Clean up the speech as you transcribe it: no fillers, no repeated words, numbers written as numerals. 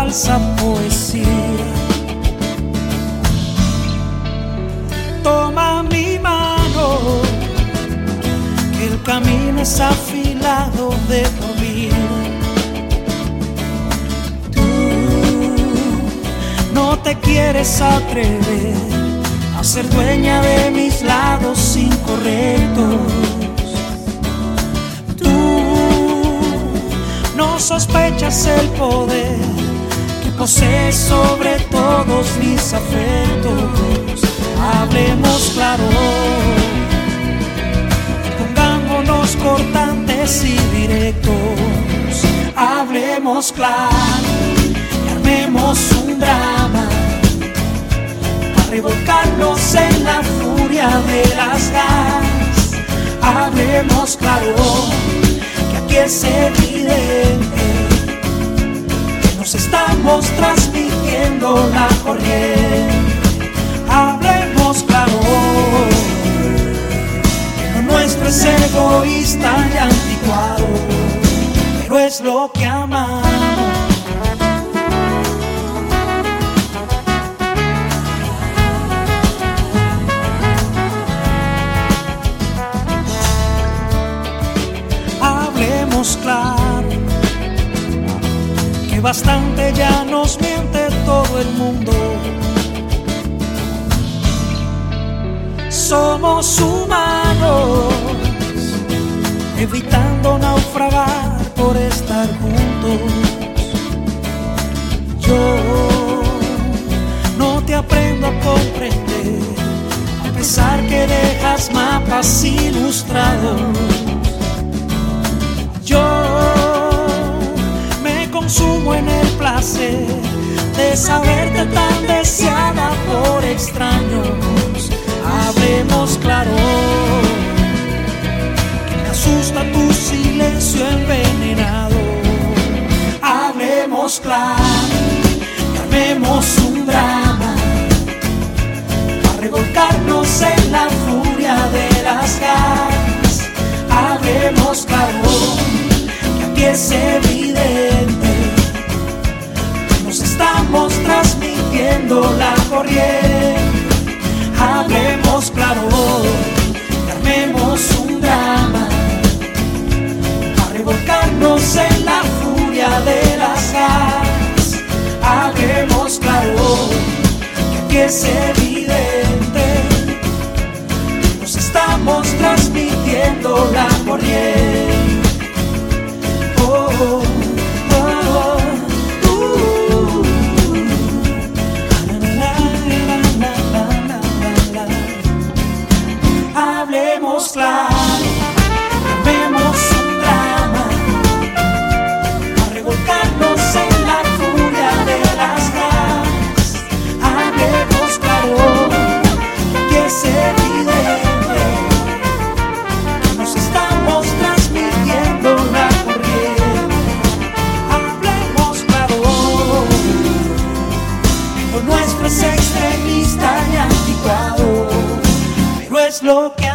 falsa poesía. Toma mi mano, que el camino es afilado de por vida. Tú no te quieres atrever a ser dueña de mis lados incorrectos. No sospechas el poder que posees sobre todos mis afectos. Hablemos claro, pongámonos cortantes y directos. Hablemos claro y armemos un drama para revolcarnos en la furia de las gas. Hablemos claro, aquí es evidente que nos estamos transmitiendo la corriente. Hablemos claro, que lo nuestro es egoísta y anticuado, pero es lo que amamos. Claro, que bastante ya nos miente todo el mundo. Somos humanos, evitando naufragar por estar juntos. Yo no te aprendo a comprender, a pesar que dejas mapas ilustrados. Yo me consumo en el placer de saberte tan deseada por extraños. Hablemos claro, que me asusta tu silencio envenenado. Hablemos claro, y armemos un drama para revolcarnos en la furia de las gas. Hablemos claro, es evidente que nos estamos transmitiendo la corriente. Hablemos claro, y armemos un drama para revolcarnos en la furia de las gas. Hablemos claro, que aquí es evidente que nos estamos transmitiendo la corriente. Hablemos claro, armemos un drama para revolcarnos en la furia de las gas. Hablemos claro, que es evidente que nos estamos transmitiendo la corriente. Hablemos claro, lo nuestro es extremista y anticuado, pero es lo que